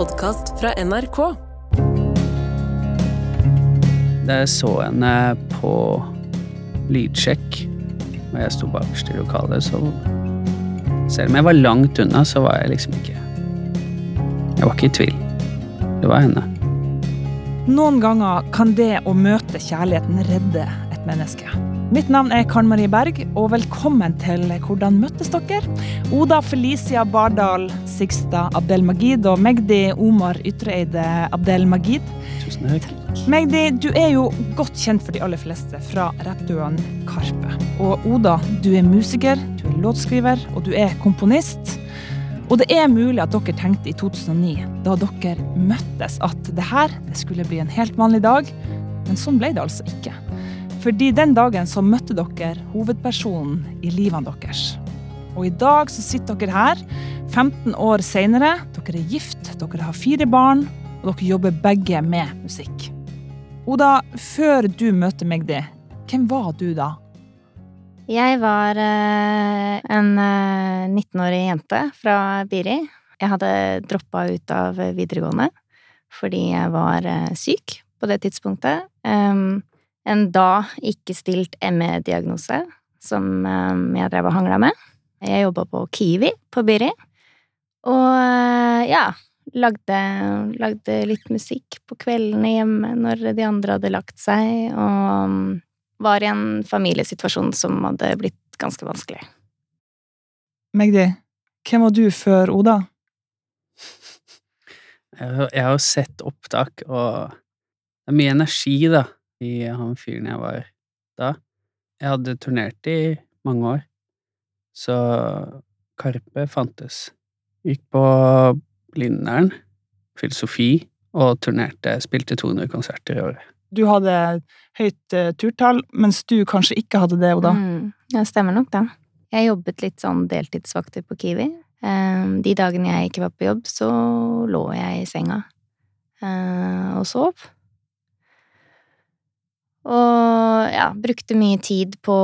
podcast fra NRK. Da jeg så henne på lydsjekk, og jeg sto bakerst i lokalet, så selv om jeg var langt unna, så var jeg liksom ikke... Jeg var ikke i tvil. Det var henne. Noen ganger kan det å møte kjærligheten redde et menneske. Mitt navn Karen Marie Berg, og velkommen til Hvordan møttes dere? Oda Felicia Bardal Sigstad Abdelmagid og Megdi Omar Ytreide Abdelmagid. Tusen takk. Megdi, du jo godt kjent for de aller fleste fra rappduoen Karpe. Og Oda, du musiker, du låtskriver, og du komponist. Og det mulig at dere tenkte i 2009, da dere møttes, at det skulle bli en helt vanlig dag, men sånn ble det altså ikke. Fordi den dagen så møtte dere hovedpersonen i livene deres. Og i dag så sitter dere her, 15 år senere, dere gift, dere har 4 barn, og dere jobber begge med musikk. Oda, før du møtte meg hvem var du da? Jeg var en 19-årig jente fra Biri. Jeg hadde droppet ut av videregående, fordi jeg var syk på det tidspunktet. En da ikke stilt ME-diagnose, som jeg drev og hanglet med. Jeg jobbet på Kiwi på Biri, og lagde litt musikk på kveldene hjemme når de andre hadde lagt seg, og var i en familiesituasjon som hadde blitt ganske vanskelig. Megdi, hvem var du før Oda? Jeg har sett opptak, og det mye energi da, i han fyren jeg var da. Jeg hadde turnert i mange år, så Karpe fantes. Gikk på Blindern, filosofi, og turnerte, spilte 200 konserter i året. Du hadde høyt turtall, mens du kanskje ikke hadde det, Oda? Ja, stemmer nok da. Jeg jobbet litt sånn deltidsvakter på Kiwi. De dagene jeg ikke var på jobb, så lå jeg i senga og sov. Og brukte mye tid på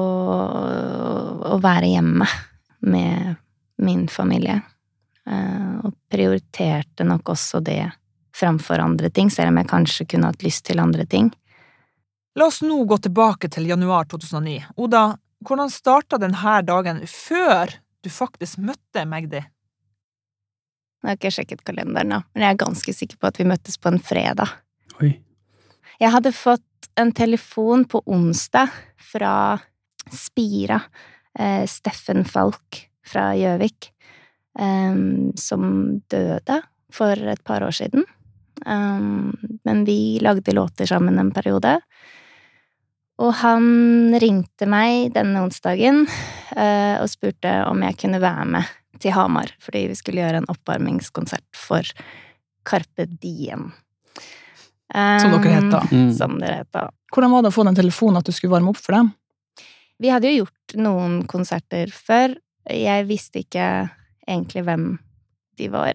å være hjemme med min familie. Og prioriterte nok også det framfor andre ting, selv om jeg kanskje kunne hatt lyst til andre ting. La oss nå gå tilbake til januar 2009. Oda, hvordan startet denne dagen før du faktisk møtte Megdi? Nå har jeg ikke sjekket kalenderen da, men jeg ganske sikker på at vi møttes på en fredag. Oi. Jeg hadde fått en telefon på onsdag fra Spira, Steffen Falk fra Gjøvik, som døde for et par år siden. Men vi lagde låter sammen en periode. Og han ringte meg denne onsdagen og spurte om jeg kunne være med til Hamar, fordi vi skulle gjøre en oppvarmingskonsert for Carpe Diem. Som dere heter. Som dere heter. Hvordan var det å få den telefonen at du skulle varme opp for dem? Vi hadde jo gjort noen konserter før. Jeg visste ikke egentlig hvem de var.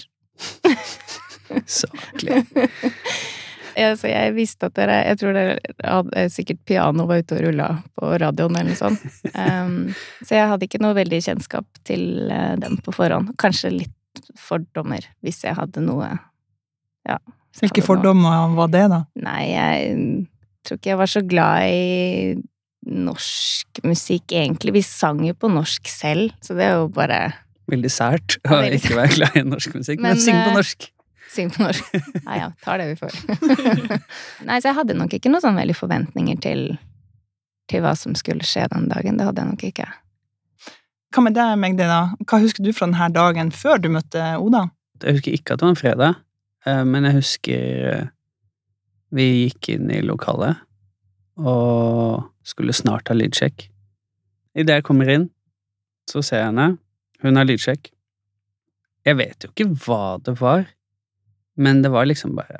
Saklig. Så jeg visste at jeg tror dere hadde sikkert piano var ute og rullet på radioen eller noe sånt. Så jeg hadde ikke noe veldig kjennskap til dem på forhånd. Kanskje litt fordommer, hvis jeg hadde noe, Hvilke fordommer var det da? Nei, jeg tror ikke jeg var så glad i norsk musikk egentlig. Vi sang jo på norsk selv, så det jo bare... Veldig sært å ikke være glad i norsk musikk, men syng på norsk. Syng på norsk. Ja, tar det vi får. Nei, så jeg hadde nok ikke noen sånn veldig forventninger til hva som skulle skje den dagen. Det hadde jeg nok ikke. Hva med deg, Megdi da? Hva husker du fra denne dagen før du møtte Oda? Jeg husker ikke at det var en fredag, men jeg husker vi gikk inn i lokalet og skulle snart ha lydsjekk. I det jeg kommer inn, så ser jeg henne. Hun har lydsjekk. Jeg vet jo ikke hva det var, men det var liksom bare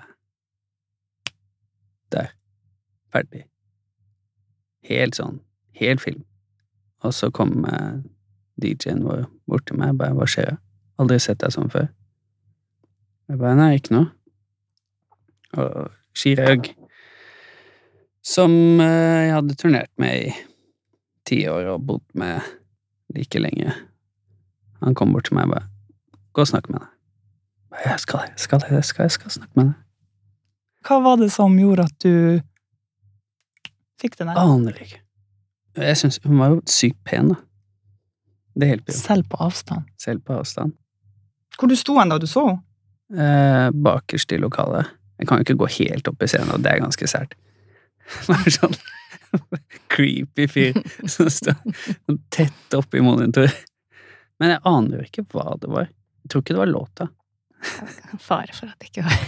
der. Ferdig. Helt sånn. Helt film. Og så kom DJ-en vår bort til meg og bare, hva skjer det? Aldri sett deg sånn før. Jeg bare, nei, ikke noe. Og Skiraug, som jeg hadde turnert med i 10 år og bodd med like lenge. Han kom bort til meg og bare, gå og snakk med henne. Jeg skal snakke med deg. Hva var det som gjorde at du fikk det der? Aner ikke. Jeg synes hun var jo sykt pen, da. Det hjelper jo. Selv på avstand. Selv på avstand. Hvor du sto da du så henne? Bakerst i lokalet. Jeg kan jo ikke gå helt opp i scenen, og det er ganske sært. Bare sånn creepy fyr som står tett opp i monitor. Men jeg aner jo ikke hva det var. Jeg tror ikke det var låta. Fare for at det ikke var.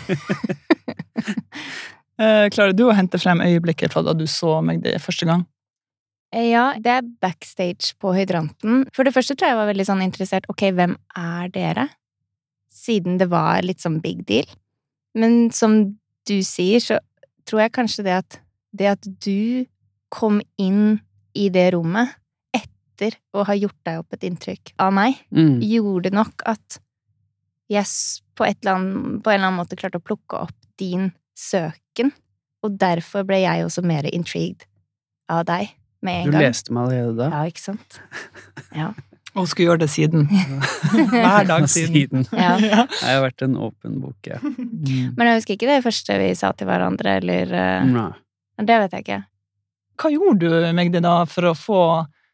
Klarer du å hente frem øyeblikket fra da du så meg det første gang? Ja, det er backstage på Hydranten. For det første tror jeg var veldig sånn interessert. Ok, hvem er dere? Siden det var litt sånn big deal. Men som du sier, så tror jeg kanskje det at du kom inn i det rommet etter å ha gjort deg opp et inntrykk av meg, gjorde nok at jeg på en eller annen måte klarte å plukke opp din søken, og derfor ble jeg også mer intrigued av deg med en gang. Du leste meg allerede da? Ja, ikke sant? Ja. Og skulle gjøre det siden. Hver dag siden. Ja. Jeg har vært en åpen bok, ja. Men jeg husker ikke det første vi sa til hverandre, eller Nei. det vet jeg ikke. Hva gjorde du, Magdi, da, for å få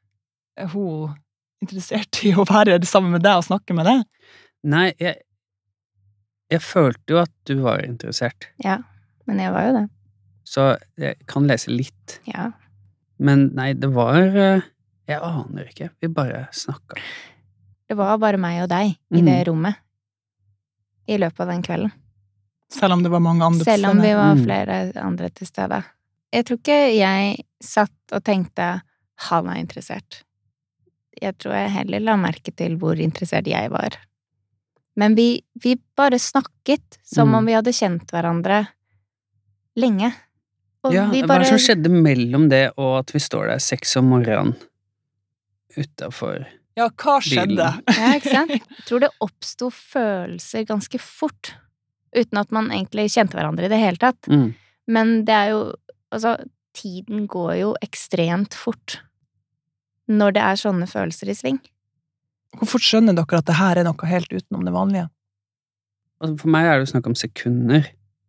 hun interessert i å være sammen med deg og snakke med deg? Nei, jeg følte jo at du var interessert. Ja, men jeg var jo det. Så jeg kan lese litt. Ja. Men nei, det var jeg aner ikke. Vi bare snakket. Det var bare meg og deg i det rommet i løpet av den kvelden. Selv om det var mange andre til stede? Selv om vi var flere andre til stede. Jeg tror ikke jeg satt og tenkte han er interessert. Jeg tror jeg heller la merke til hvor interessert jeg var. Men vi bare snakket som om vi hadde kjent hverandre lenge. Og ja, hva er det som skjedde mellom det og at vi står der 6 om morgenen utenfor ja, hva skjedde? Ja, ikke sant? Jeg tror det oppstod følelser ganske fort, uten at man egentlig kjente hverandre i det hele tatt. Men det er jo, altså, tiden går jo ekstremt fort når det er sånne følelser i sving. Hvorfor skjønner dere at det her er noe helt utenom det vanlige? For meg er det jo snakk om sekunder.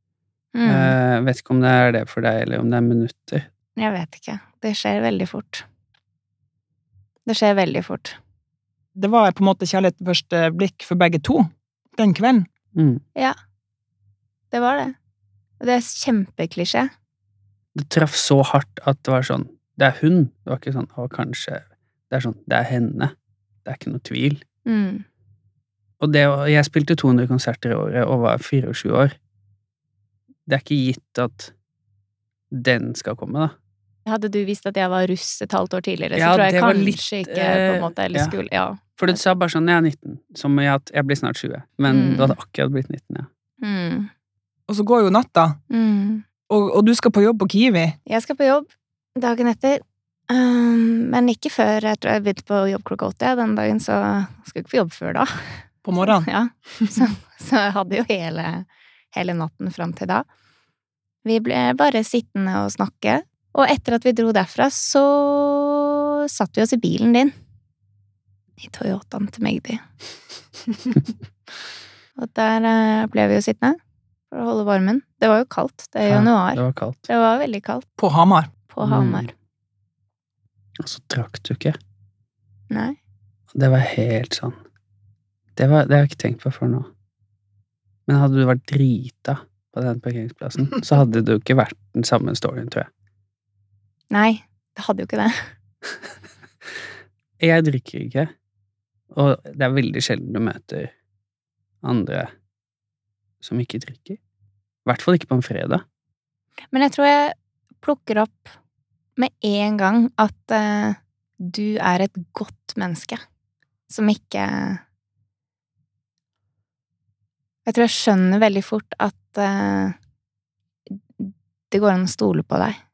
Jeg vet ikke om det er det for deg, eller om det er minutter. Jeg vet ikke. Det skjer veldig fort. Det skjer veldig fort. Det var på en måte kjærlighet ved første blikk for begge to, den kvelden. Ja, det var det. Og det er kjempeklisjé. Det traff så hardt at det var sånn, det er hun. Det var ikke sånn, kanskje, det er sånn, det er henne. Det er ikke noe tvil. Og jeg spilte 200 konserter i året og var 24 år. Det er ikke gitt at den skal komme, da. Hadde du visst at jeg var russ et halvt år tidligere, ja, så tror jeg kanskje litt, ikke på en måte, eller skulle, ja. For du sa bare sånn, jeg er 19, som i at jeg blir snart 20, men du hadde akkurat blitt 19, ja. Og så går jo natta, og du skal på jobb på Kiwi. Jeg skal på jobb dagen etter, men ikke før jeg tror jeg begynte på jobb klokka 8 den dagen, så skal jeg ikke på jobb før da. På morgenen? Ja, så jeg hadde jo hele natten frem til da. Vi ble bare sittende og snakke, og etter at vi dro derfra, så satt vi oss i bilen din. I Toyotaen til Magdi. Og der ble vi jo sittende for å holde varmen. Det var jo kaldt, det er januar. Det var kaldt. Det var veldig kaldt. På Hamar. På Hamar. Og så trakk du ikke. Nei. Det var helt sånn. Det har jeg ikke tenkt på før nå. Men hadde du vært drita på den parkeringsplassen, så hadde det jo ikke vært den samme storyen, tror jeg. Nei, det hadde jo ikke det. Jeg drikker ikke, og det er veldig sjelden du møter andre som ikke drikker. I hvert fall ikke på en fredag. Men jeg tror jeg plukker opp med en gang at du er et godt menneske, som ikke... Jeg tror jeg skjønner veldig fort at det går an å stole på deg.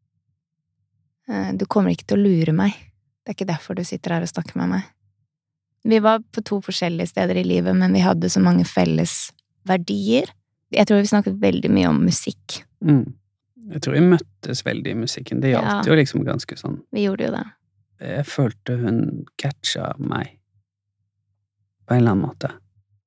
Du kommer ikke til å lure meg. Det er ikke derfor du sitter her og snakker med meg. Vi var på 2 forskjellige steder i livet, men vi hadde så mange felles verdier. Jeg tror vi snakket veldig mye om musikk. Jeg tror vi møttes veldig i musikken. Det gjaldt jo liksom ganske sånn. Vi gjorde jo det. Jeg følte hun catcha meg på en eller annen måte.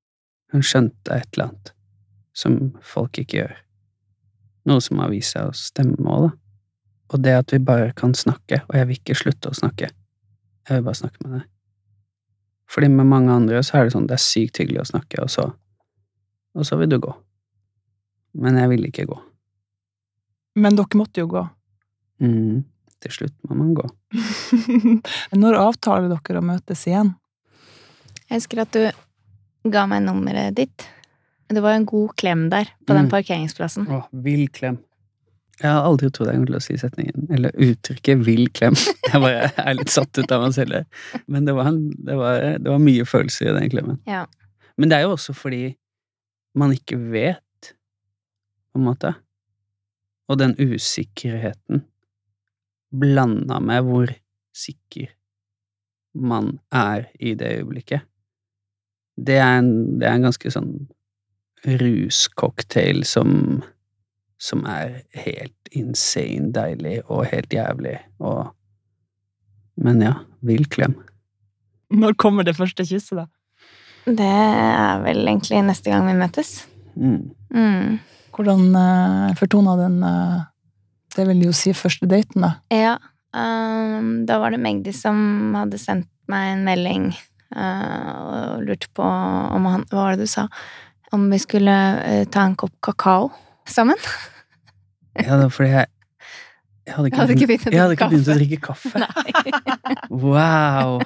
Hun skjønte et eller annet som folk ikke gjør. Noe som har vist seg å stemme også, da. Og det at vi bare kan snakke, og jeg vil ikke slutte å snakke. Jeg vil bare snakke med deg. Fordi med mange andre så er det sånn, det er sykt hyggelig å snakke, og så vil du gå. Men jeg vil ikke gå. Men dere måtte jo gå. Til slutt må man gå. Når avtaler dere å møtes igjen? Jeg husker at du ga meg nummeret ditt. Det var en god klem der, på den parkeringsplassen. Vill klem. Jeg har aldri trodd jeg kom til å si setningen, eller uttrykket vill klem. Jeg bare er litt satt ut av meg selv. Men det var mye følelser i den klemmen. Ja. Men det er jo også fordi man ikke vet, på en måte. Og den usikkerheten blandet med hvor sikker man er i det øyeblikket. Det er en ganske sånn ruscocktail som er helt insane deilig og helt jævlig. Men ja, vill klem. Når kommer det første kysset, da? Det er vel egentlig neste gang vi møtes. Hvordan fortonet den, det vil jo si første daten, da? Ja, da var det Magdi som hadde sendt meg en melding og lurte på om hva var det du sa? Om vi skulle ta en kopp kakao sammen. Ja, det var fordi jeg hadde ikke begynt å drikke kaffe. Wow!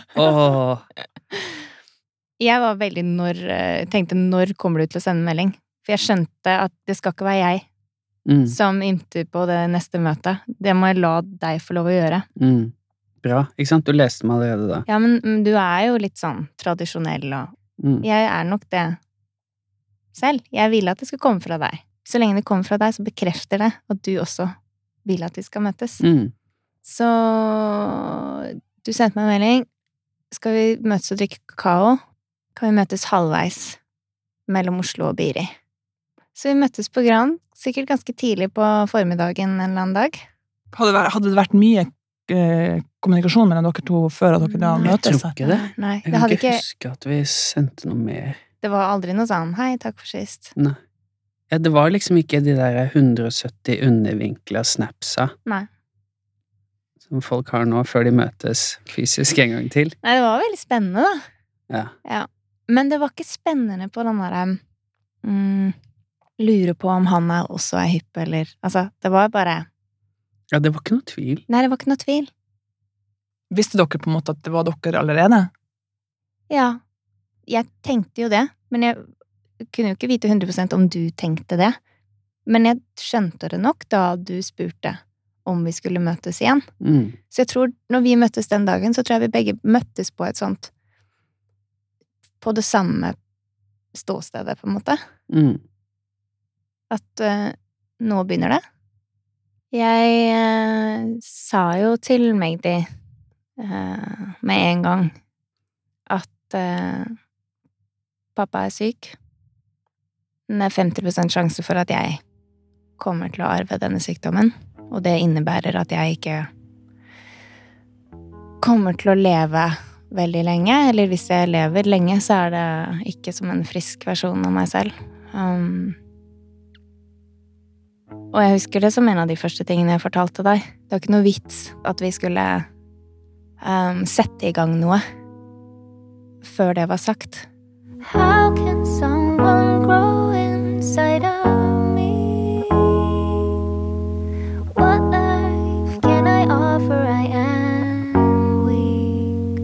Jeg var veldig tenkte når kommer du til å sende melding? For jeg skjønte at det skal ikke være jeg som inntyr på det neste møtet. Det må jeg la deg få lov å gjøre. Bra, ikke sant? Du leste meg allerede da. Ja, men du er jo litt sånn tradisjonell, og jeg er nok det selv. Jeg ville at det skulle komme fra deg. Så lenge det kommer fra deg, så bekrefter det at du også vil at vi skal møtes. Så du sendte meg en melding. Skal vi møtes og drikke kakao? Kan vi møtes halvveis mellom Oslo og Biri? Så vi møttes på Gran, sikkert ganske tidlig på formiddagen en eller annen dag. Hadde det vært mye kommunikasjon mellom dere to før at dere da møtes? Jeg tror ikke det. Nei, jeg kan ikke huske at vi sendte noe mer. Det var aldri noe sånn, hei, takk for sist. Nei. Ja, det var liksom ikke de der 170 undervinkla snapsa. Nei. Som folk har nå, før de møtes fysisk en gang til. Nei, det var veldig spennende, da. Ja. Men det var ikke spennende på den der lure på om han også er hypp, eller altså, det var bare Ja, det var ikke noe tvil. Nei, det var ikke noe tvil. Visste dere på en måte at det var dere allerede? Ja. Jeg tenkte jo det, men jeg kunne jo ikke vite 100% om du tenkte det. Men jeg skjønte det nok da du spurte om vi skulle møtes igjen. Så jeg tror, når vi møttes den dagen, så tror jeg vi begge møttes på et sånt på det samme ståstedet, på en måte. At nå begynner det. Jeg sa jo til Magdi med en gang at pappa er syk. Det er 50% sjanse for at jeg kommer til å arve denne sykdommen, og det innebærer at jeg ikke kommer til å leve veldig lenge, eller hvis jeg lever lenge, så er det ikke som en frisk versjon av meg selv. Og jeg husker det som en av de første tingene jeg fortalte deg. Det var ikke noe vits at vi skulle sette i gang noe før det var sagt. How can someone grow inside of me? What life can I offer? I am weak.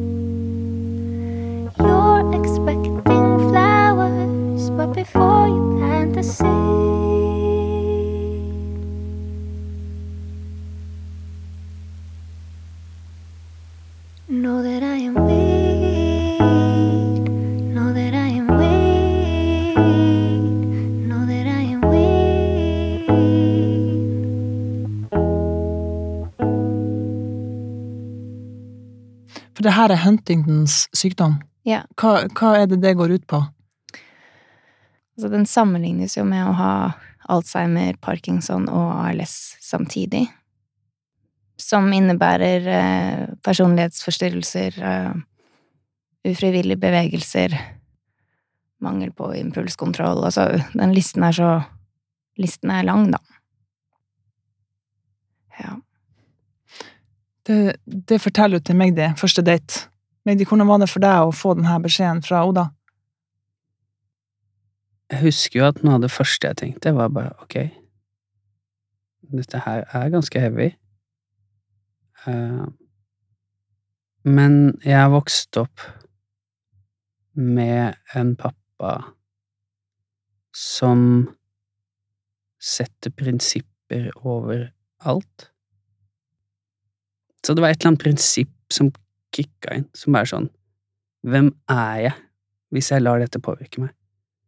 You're expecting flowers, but before you plant the seed, know that I am weak. For det her er Huntingtons sykdom. Ja. Hva er det går ut på? Altså, den sammenlignes jo med å ha Alzheimer, Parkinson og ALS samtidig. Som innebærer personlighetsforstyrrelser, ufrivillige bevegelser, mangel på impulskontroll. Altså, den listen er lang, da. Ja. Det forteller du til Magdi, første date. Magdi, hvordan var det for deg å få denne beskjeden fra Oda? Jeg husker jo at noe av det første jeg tenkte var bare, ok, dette her er ganske heavy. Men jeg har vokst opp med en pappa som setter prinsipper over alt. Så det var et eller annet prinsipp som kicka inn, som er sånn, hvem er jeg hvis jeg lar dette påvirke meg?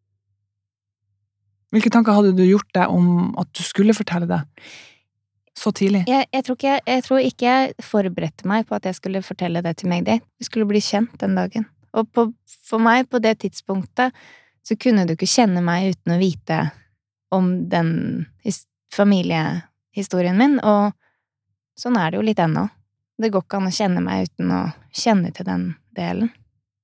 Hvilke tanker hadde du gjort deg om at du skulle fortelle det så tidlig? Jeg tror ikke jeg forberedte meg på at jeg skulle fortelle det til Magdi. Vi skulle bli kjent den dagen. Og for meg, på det tidspunktet, så kunne du ikke kjenne meg uten å vite om den familiehistorien min, og sånn er det jo litt ennå. Det går ikke an å kjenne meg uten å kjenne til den delen.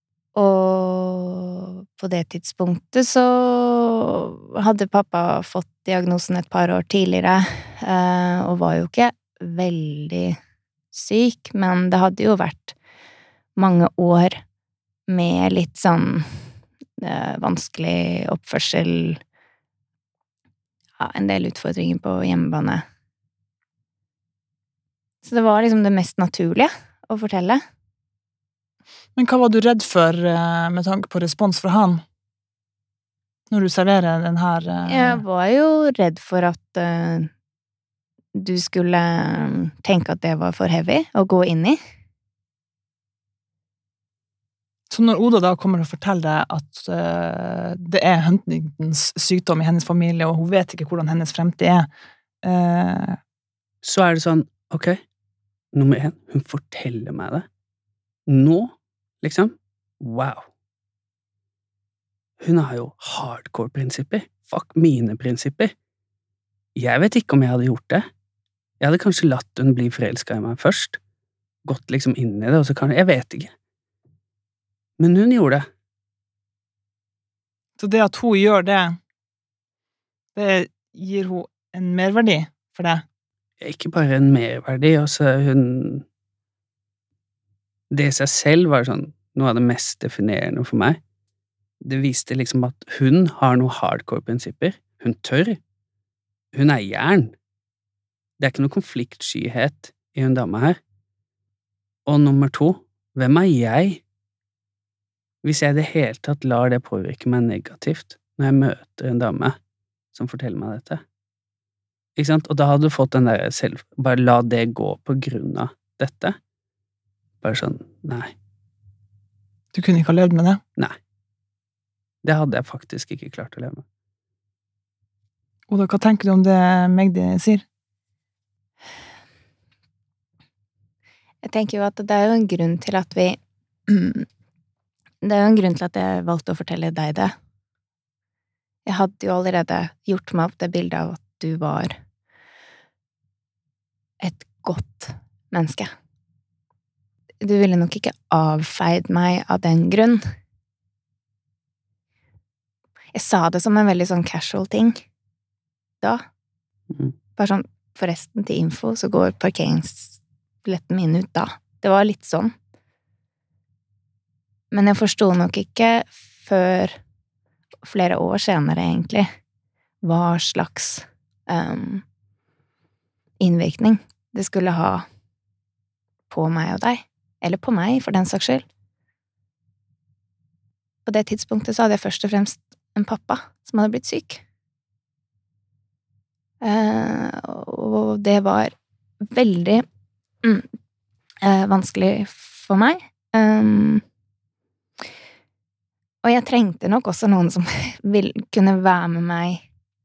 Og på det tidspunktet så hadde pappa fått diagnosen et par år tidligere, og var jo ikke veldig syk, men det hadde jo vært mange år med litt sånn vanskelig oppførsel, ja, en del utfordringer på hjemmebane. Så det var liksom det mest naturlige å fortelle. Men hva var du redd for med tanke på respons fra han? Når du serverer den her Jeg var jo redd for at du skulle tenke at det var for heavy å gå inn i. Så når Oda da kommer og forteller deg at det er Huntingtons sykdom i hennes familie, og hun vet ikke hvordan hennes fremtid er, Så er det sånn, ok, nummer 1, hun forteller meg det. Nå, liksom, wow. Hun har jo hardcore prinsipper. Fuck mine prinsipper. Jeg vet ikke om jeg hadde gjort det. Jeg hadde kanskje latt hun bli forelsket i meg først. Gått liksom inn i det, og så kan jeg vet ikke. Men hun gjorde det. Så det at hun gjør det, det gir hun en merverdi for deg? Ikke bare en merverdi, også hun... Det i seg selv var sånn noe av det mest definerende for meg. Det viste liksom at hun har noen hardcore prinsipper. Hun tør. Hun er jern. Det er ikke noe konfliktskyhet i hun dame her. Og nummer 2, hvem er jeg? Hvis jeg i det hele tatt lar det påvirke meg negativt når jeg møter en dame som forteller meg dette. Ikke sant? Og da hadde du fått den der selv... Bare la det gå på grunn av dette. Bare sånn, nei. Du kunne ikke ha levd med det? Nei. Det hadde jeg faktisk ikke klart å leve med. Oda, hva tenker du om det Magdi sier? Jeg tenker jo at det er jo en grunn til at vi... Det er jo en grunn til at jeg valgte å fortelle deg det. Jeg hadde jo allerede gjort meg opp det bildet av at du var et godt menneske. Du ville nok ikke avfeid meg av den grunn. Jeg sa det som en veldig sånn casual ting. Da. Bare sånn, forresten til info, så går parkeringsbilletten min ut da. Det var litt sånn. Men jeg forstod nok ikke før flere år senere, egentlig, hva slags innvirkning det skulle ha på meg og deg. Eller på meg, for den saks skyld. På det tidspunktet så hadde jeg først og fremst en pappa som hadde blitt syk. Og det var veldig vanskelig for meg. Og jeg trengte nok også noen som kunne være med meg.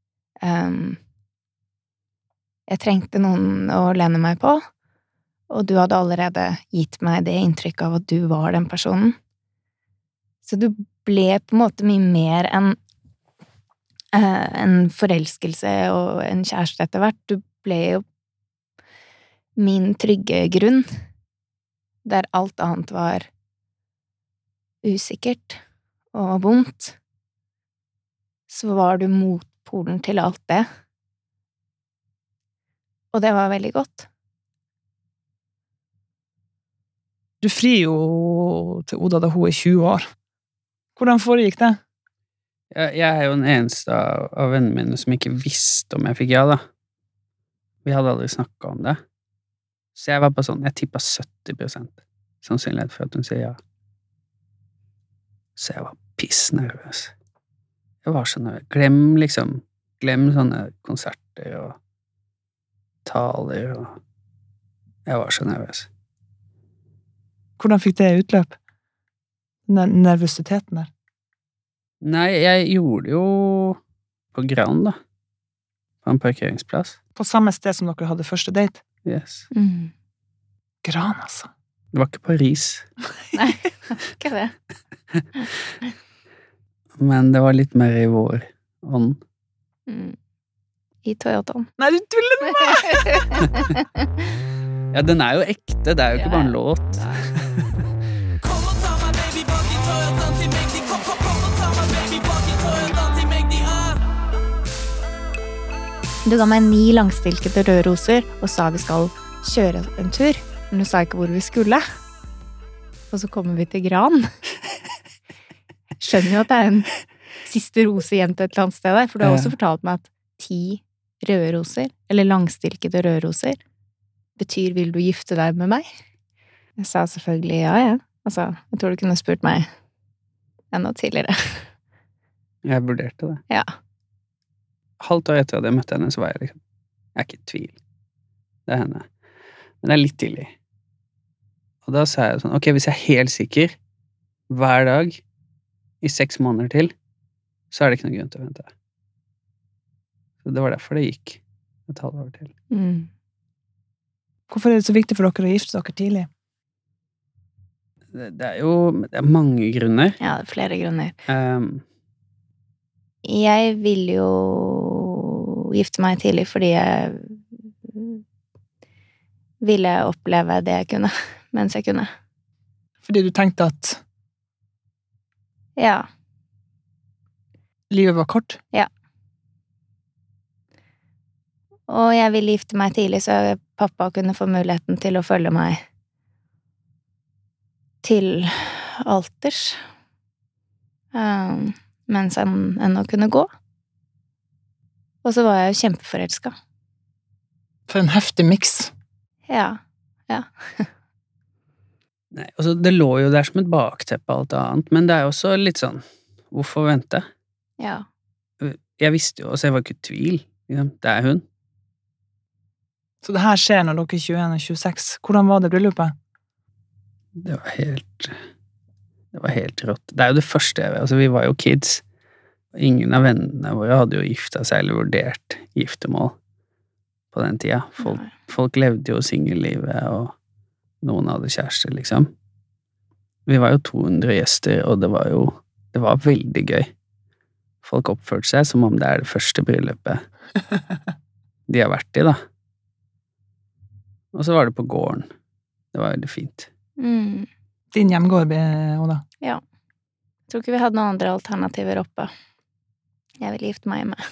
Jeg trengte noen å lene meg på, og du hadde allerede gitt meg det inntrykket av at du var den personen. Så du ble på en måte mye mer enn en forelskelse og en kjæreste etter hvert. Du ble jo min trygge grunn, der alt annet var usikkert og vondt. så var du motpolen til alt det. Og det var veldig godt. Du frir jo til Oda da hun er 20 år. Hvordan foregikk det? Jeg er jo den eneste av vennene mine som ikke visste om jeg fikk ja, da. Vi hadde aldri snakket om det. Så jeg var bare sånn, jeg tippet 70% sannsynlighet for at hun sier ja. Så jeg var pissnervøs. Jeg var så nervøs. Glem sånne konserter og taler og jeg var så nervøs. Hvordan fikk det utløp? Nervøsiteten der? Nei, jeg gjorde det jo på Gran, da. På en parkeringsplass. På samme sted som dere hadde første date? Yes. Gran, altså. Det var ikke Paris. Nei, ikke det. Men det var litt mer i vår ånd. I Toyotaen. Nei, du tuller med meg! Ja, den er jo ekte, det er jo ikke bare en låt. Du ga meg 9 langstilkede røde roser og sa vi skal kjøre en tur, men du sa ikke hvor vi skulle. Og så kommer vi til Gran. Skjønner jo at det er en siste rose igjen til et eller annet sted der, for du har også fortalt meg at 10 røde roser, eller langstilkede røde roser, betyr vil du gifte deg med meg? Jeg sa selvfølgelig ja. Altså, jeg tror du kunne spurt meg enda tidligere. Jeg vurderte det. Ja. Halvt år etter at jeg møtte henne, så var jeg liksom, jeg er ikke i tvil. Det er henne. Men det er litt tidlig. Og da sa jeg sånn, ok, hvis jeg er helt sikker, hver dag, i 6 måneder til, så er det ikke noe grunn til å vente. Så det var derfor det gikk et halvår til. Hvorfor er det så viktig for dere å gifte dere tidlig? Det er mange grunner. Ja, det er flere grunner. Jeg vil jo gifte meg tidlig fordi jeg ville oppleve det jeg kunne, mens jeg kunne. Fordi du tenkte at Ja. livet var kort? Ja. Og jeg ville gifte meg tidlig, så pappa kunne få muligheten til å følge meg til alters. Mens han ennå kunne gå. Og så var jeg jo kjempeforelsket. For en heftig miks. Ja. Nei, altså det lå jo der som et bakteppe alt annet, men det er jo også litt sånn, hvorfor vente? Ja. Jeg visste jo, altså jeg var ikke i tvil, liksom. Det er hun. Så det her skjer når dere er 21 og 26. Hvordan var det bryllupet? Det var helt rått. Det er jo det første altså vi var jo kids. Ingen av vennene våre hadde jo giftet seg eller vurdert giftermål på den tida. Folk levde jo singellivet, og noen hadde kjærester, liksom. Vi var jo 200 gjester, og det var veldig gøy. Folk oppførte seg som om det er det første bryllupet de har vært i, da. Og så var det på gården. Det var veldig fint. Din hjemgård, Oda? Ja. Jeg tror ikke vi hadde noen andre alternativer oppe. Jeg ville gifte meg med.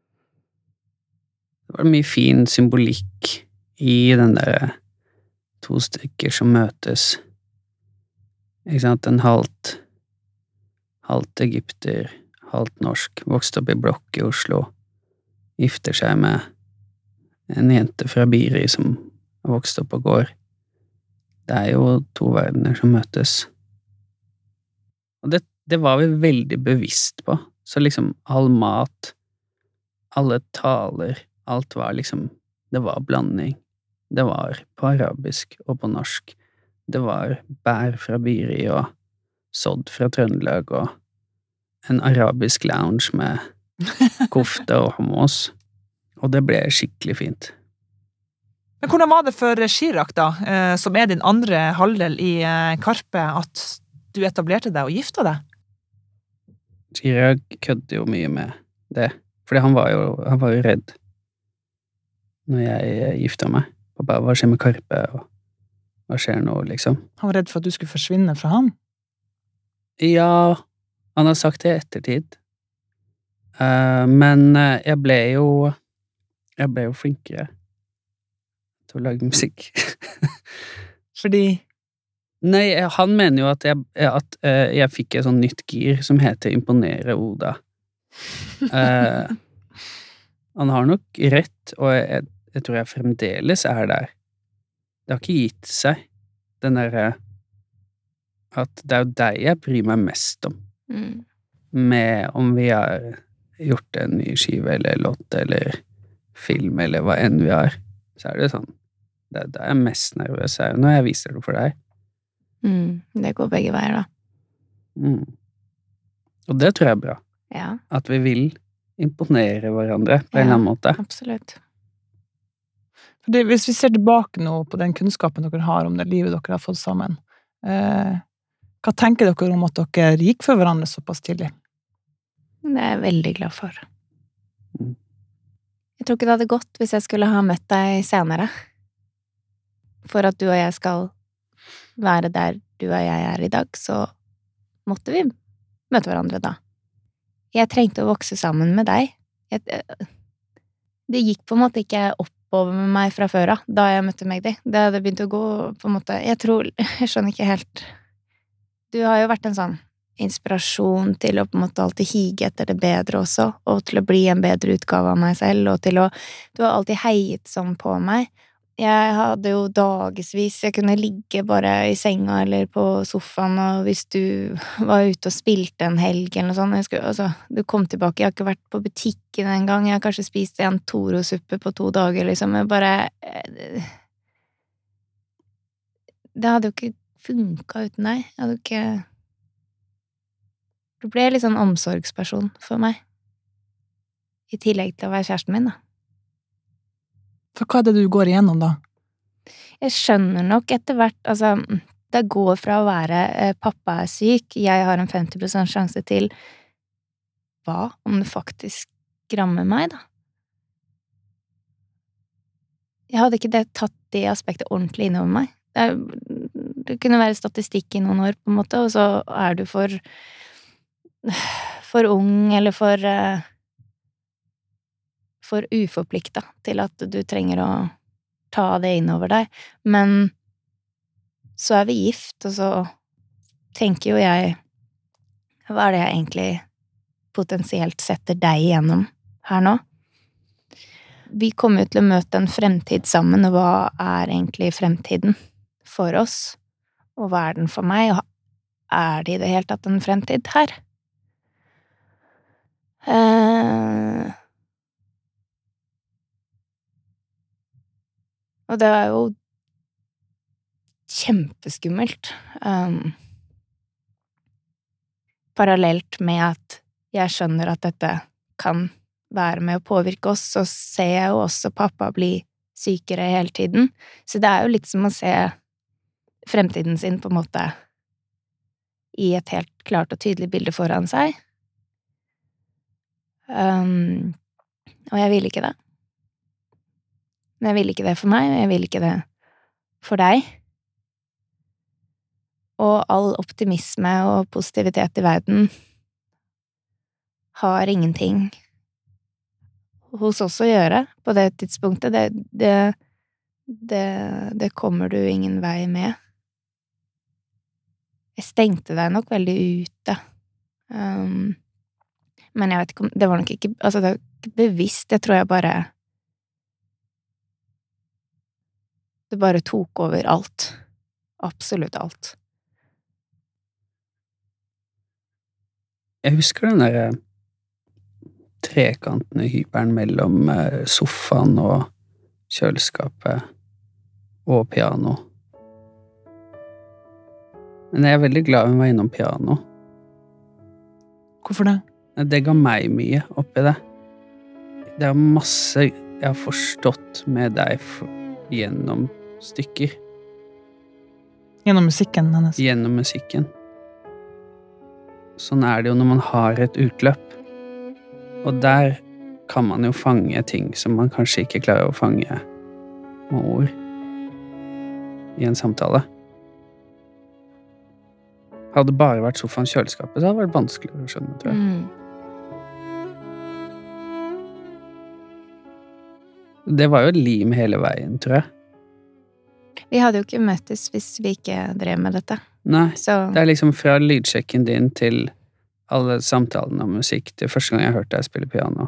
Det var mye fin symbolikk i den der 2 stykker som møtes. Ikke sant? En halvt egypter, halvt norsk, vokste opp i blokk i Oslo, gifter seg med en jente fra Biri som har vokst opp på gård. Det er jo 2 verdener som møtes. Og det var vi veldig bevisst på. Så liksom all mat, alle taler, alt var liksom, det var blanding. Det var på arabisk og på norsk. Det var bær fra Biri og sodd fra Trøndelag og en arabisk lounge med kofte og hummus. Og det ble skikkelig fint. Men hvordan var det for Chirag da, som er din andre halvdel i Karpe, at du etablerte deg og gifta deg? Chirag kødde jo mye med det, fordi han var jo redd når jeg gifta meg. Og bare, hva skjer med Karpe, og hva skjer nå, liksom? Han var redd for at du skulle forsvinne fra han? Ja, han har sagt det i ettertid. Men jeg ble jo flinkere til å lage musikk. Fordi Nei, han mener jo at jeg fikk et sånn nytt gir som heter imponere Oda. Han har nok rett, og jeg tror jeg fremdeles der. Det har ikke gitt seg, den derre at det jo deg jeg bryr meg mest om. Med om vi har gjort en ny skive, eller låt, eller film, eller hva enn vi har. Så det sånn, det er jeg mest nervøs når jeg viser det for deg. Det går begge veier, da. Og det tror jeg bra. Ja. At vi vil imponere hverandre på en eller annen måte. Absolutt. Fordi hvis vi ser tilbake nå på den kunnskapen dere har om det livet dere har fått sammen, hva tenker dere om at dere gikk for hverandre såpass tidlig? Det er jeg veldig glad for. Jeg tror ikke det hadde gått hvis jeg skulle ha møtt deg senere. For at du og jeg skal være der du og jeg i dag, så måtte vi møte hverandre da. Jeg trengte å vokse sammen med deg. Det gikk på en måte ikke oppover med meg fra før av, da jeg møtte Magdi. Det hadde begynt å gå på en måte, jeg skjønner ikke helt. Du har jo vært en sånn inspirasjon til å på en måte alltid hige etter det bedre også, og til å bli en bedre utgave av meg selv, og du har alltid heiet sånn på meg. Jeg hadde jo dagesvis, jeg kunne ligge bare i senga eller på sofaen, og hvis du var ute og spilte en helg eller noe sånt, du kom tilbake, jeg har ikke vært på butikken en gang, jeg har kanskje spist en Toro-suppe på 2 dager, liksom, jeg bare... Det hadde jo ikke funket uten deg, jeg hadde jo ikke... Du ble litt sånn omsorgsperson for meg, i tillegg til å være kjæresten min, da. For hva det du går igjennom da? Jeg skjønner nok etter hvert, altså, det går fra å være pappa syk, jeg har en 50% sjanse til hva om det faktisk rammer meg, da? Jeg hadde ikke tatt det aspektet ordentlig innover meg. Det kunne være statistikk i noen år, på en måte, og så du for ung, eller for uforplikta til at du trenger å ta det innover deg. Men så vi gift, og så tenker jo jeg, hva det jeg egentlig potensielt setter deg igjennom her nå? Vi kommer jo til å møte en fremtid sammen, og hva egentlig fremtiden for oss? Og hva den for meg? Og det i det hele tatt en fremtid her? Og det jo kjempeskummelt. Parallelt med at jeg skjønner at dette kan være med å påvirke oss, så ser jeg jo også pappa bli sykere hele tiden. Så det jo litt som å se fremtiden sin på en måte i et helt klart og tydelig bilde foran seg. Og jeg vil ikke det. Men jeg vil ikke det for meg, og jeg vil ikke det for deg. Og all optimisme og positivitet i verden har ingenting hos oss å gjøre på det tidspunktet. Det kommer du ingen vei med. Jeg stengte deg nok veldig ute. Men jeg vet ikke om, det var nok ikke, altså det var ikke bevisst, jeg tror jeg bare det bare tok over alt. Absolutt alt. Jeg husker den der trekanten i hybelen mellom sofaen og kjøleskapet og piano. Men jeg veldig glad hun var innom piano. Hvorfor det? Det ga meg mye oppi det. Det masse jeg har forstått med deg gjennom stykker. Gjennom musikken hennes? Gjennom musikken. Sånn det jo når man har et utløp. Og der kan man jo fange ting som man kanskje ikke klarer å fange med ord i en samtale. Hadde det bare vært sofaen kjøleskapet, så hadde det vært vanskeligere å skjønne, tror jeg. Det var jo lim hele veien, tror jeg. Vi hadde jo ikke møttes hvis vi ikke drev med dette. Nei, Så det er liksom fra lydsjekken din til alle samtalene om musikk. Det er første gang jeg hørte deg spille piano.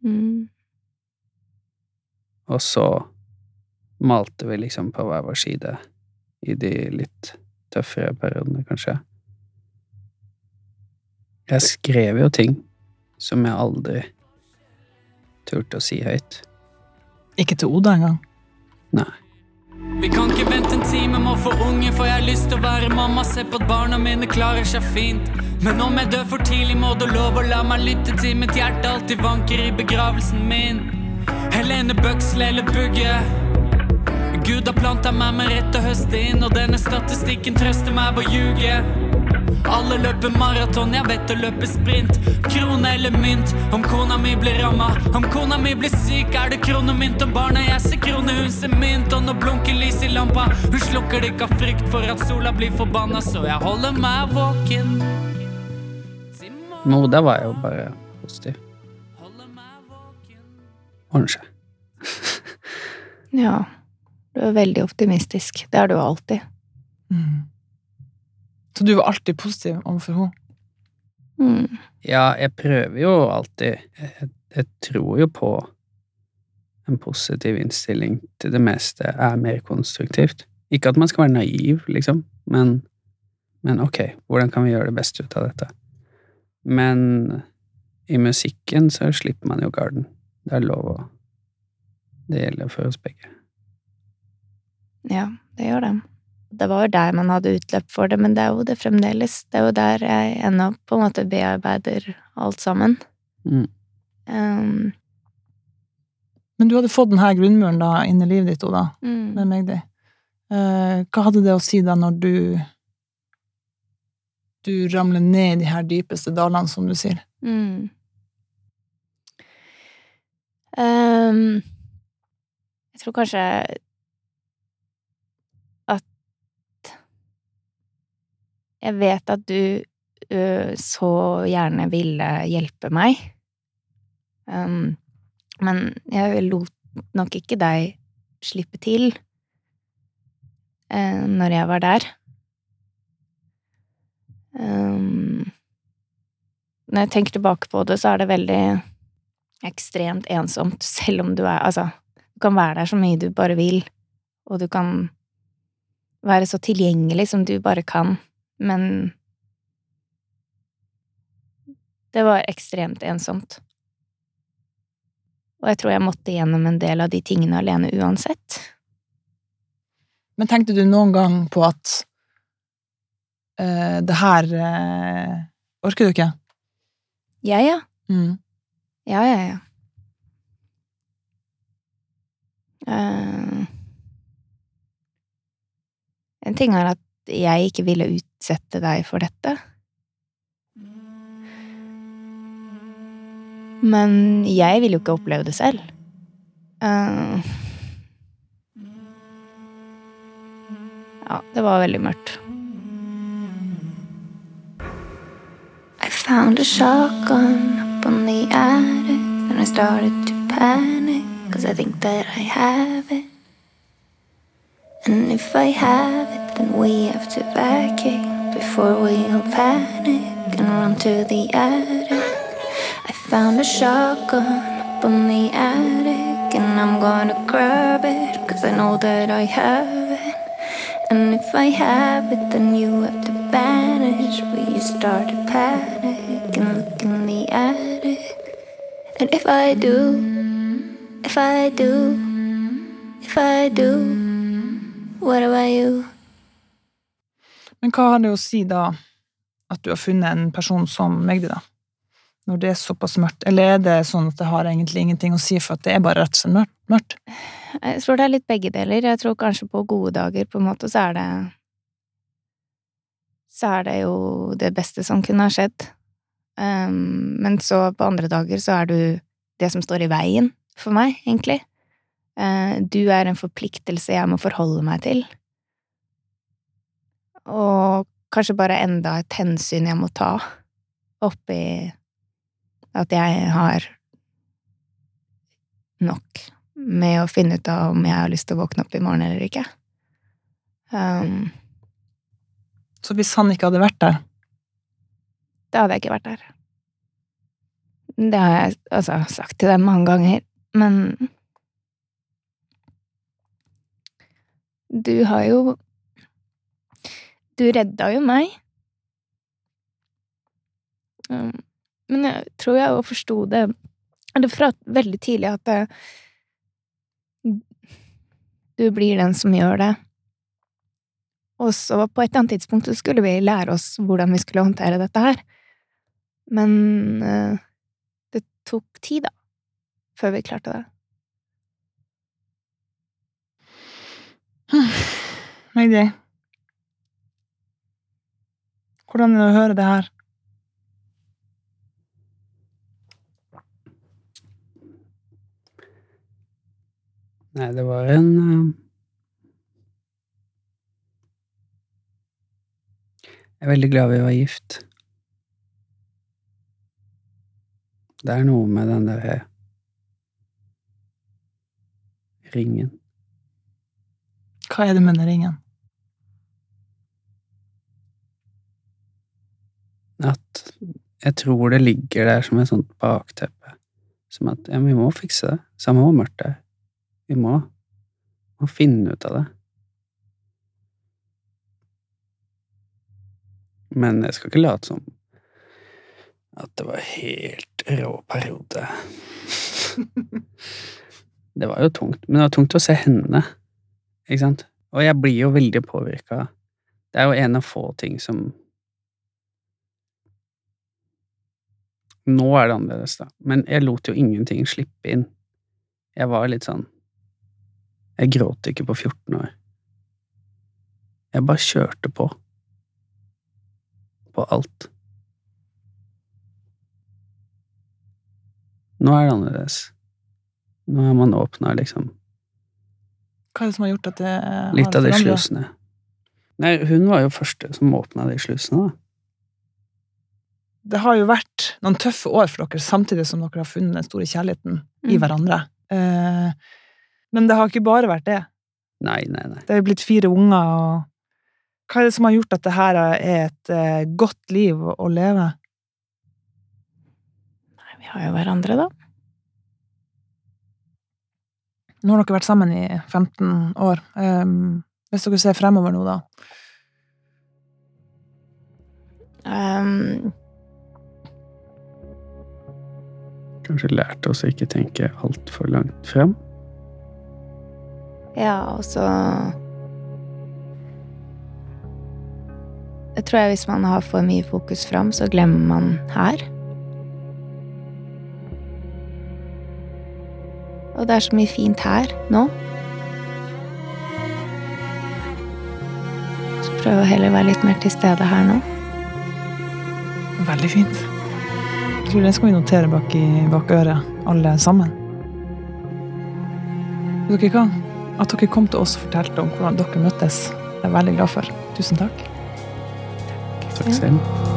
Og så malte vi liksom på hver vår side i de litt tøffere periodene, kanskje. Jeg skrev jo ting som jeg aldri turte å si høyt. Ikke til Oda engang. Nei. Vi kan ikke vente en time med å få unge, for jeg har lyst til å være mamma. Se på at barna mine klarer seg fint. Men om jeg dør for tidlig, må du love å la meg lytte til mitt hjerte alltid vanker i begravelsen min. Helene Bøksle eller Bugge, Gud har plantet meg med rett å høste inn, og denne statistikken trøster meg på å ljuge. Alle løper maraton, jeg vet å løpe sprint. Krone eller mynt, om kona mi blir rammet. Om kona mi blir syk, er det krone mynt. Om barna jeg ser krone, hun ser mynt. Og nå blunker lys i lampa, hun slukker det ikke av frykt for at sola blir forbannet, så jeg holder meg våken. Moda var jo bare positiv. Ordner seg. ja, du er veldig optimistisk. Det er du alltid. Så du var alltid positiv overfor henne? Ja, jeg prøver jo alltid. Jeg tror jo på en positiv innstilling til det meste er mer konstruktivt. Ikke at man skal være naiv, liksom, men ok, hvordan kan vi gjøre det beste ut av dette? Men i musikken så slipper man jo garden. Det er lov å... Det gjelder for oss begge. Ja, det gjør det. Det var jo der man hadde utløp for det, men det er jo det fremdeles. Det er jo der jeg ennå på en måte bearbeider alt sammen. Men du hadde fått denne grunnmuren da inn i livet ditt, Oda, med Magdi. Hva hadde det å si da når du ramler ned i de her dypeste dalene, som du sier? Jeg tror kanskje jeg vet at du så gjerne ville hjelpe meg. Men jeg lot nok ikke deg slippe til når jeg var der. Når jeg tenker tilbake på det, så er det veldig ekstremt ensomt, selv om du kan være der så mye du bare vil, og du kan være så tilgjengelig som du bare kan. Men det var ekstremt ensomt. Og jeg tror jeg måtte gjennom en del av de tingene alene uansett. Men tenkte du noen gang på at det her orker du ikke? Ja. Ja. En ting er at jeg ikke ville utsette deg for dette. Men jeg ville jo ikke oppleve det selv. Ja, det var veldig mørkt. I found a shotgun up on the attic, and I started to panic, 'cause I think that I have it. And if I have it, then we have to vacate before we all panic and run to the attic. I found a shotgun up on the attic, and I'm gonna grab it, 'cause I know that I have it. And if I have it, then you have to vanish. We start to panic and look in the attic. And if I do, what about you? Men hva har det å si da, at du har funnet en person som Magdi da? Når det er såpass mørkt? Eller er det sånn at det har egentlig ingenting å si, for at det er bare rett og slett mørkt? Jeg tror det er litt begge deler. Jeg tror kanskje på gode dager, på en måte, så er det jo det beste som kunne ha skjedd. Men så på andre dager så er du det som står i veien for meg, egentlig. Du er en forpliktelse jeg må forholde meg til. Og kanskje bare enda et hensyn jeg må ta oppi at jeg har nok med å finne ut av om jeg har lyst til å våkne opp I morgen eller ikke. Så hvis han ikke hadde vært der? Da hadde jeg ikke vært der. Det har jeg altså sagt til dem mange ganger, men du redda jo meg. Men jeg tror jeg også forstod det, eller fra veldig tidlig, at du blir den som gjør det. Og så på et eller annet tidspunkt så skulle vi lære oss hvordan vi skulle håndtere dette her. Men det tok tid da, før vi klarte det. Magdi, hvordan det å høre det her? Nei, det var en Jeg veldig glad vi var gift. Det noe med den der ringen. Hva det med den ringen? At jeg tror det ligger der som et sånt bakteppe. Som at, ja, vi må fikse det. Samme hvor mørkt det Vi må finne ut av det. Men jeg skal ikke late som at det var helt rå periode. Det var jo tungt, men det var tungt å se henne, ikke sant? Og jeg blir jo veldig påvirket. Det jo en av få ting som Nå det annerledes da, men jeg lot jo ingenting slippe inn. Jeg var litt sånn Jeg gråt ikke på 14 år. Jeg bare kjørte på alt. Nå det annerledes. Nå man åpnet, liksom. Hva det som har gjort at det litt av de slusene. Nei, hun var jo første som åpnet de slusene, da. Det har jo vært noen tøffe år for dere, samtidig som dere har funnet den store kjærligheten I hverandre. Men det har ikke bare vært det. Nei. Det har blitt 4 unger, og hva det som har gjort at det her et godt liv å leve? Nei, vi har jo hverandre da. Nå har dere vært sammen I 15 år. Hvis dere ser fremover nå da? Kanskje lærte oss å ikke tenke alt for langt frem. Ja, og så Jeg tror hvis man har for mye fokus frem, så glemmer man her. Og det så mye fint her, nå. Så prøv å heller være litt mer til stede her nå. Veldig fint. Jeg tror det skal vi notere bak øret, alle sammen. Vet dere hva? At dere kom til oss og fortalte om hvordan dere møttes, det jeg veldig glad for. Tusen takk. Takk selv.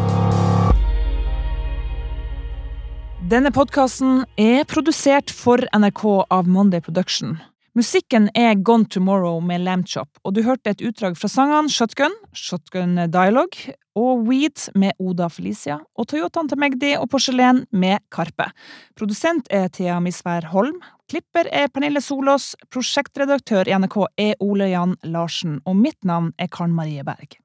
Denne podcasten produsert for NRK av Monday Production. Musikken Gone Tomorrow med Lamb Chop, og du hørte et utdrag fra sangene Shotgun Dialogue, og Weed med Oda Felicia, og Toyotaen til Magdi og Porselen med Karpe. Produsent Thea Misvær Holm, klipper Pernille Solås, prosjektredaktør I NRK Ole Jan Larsen, og mitt navn Karen Marie Berg.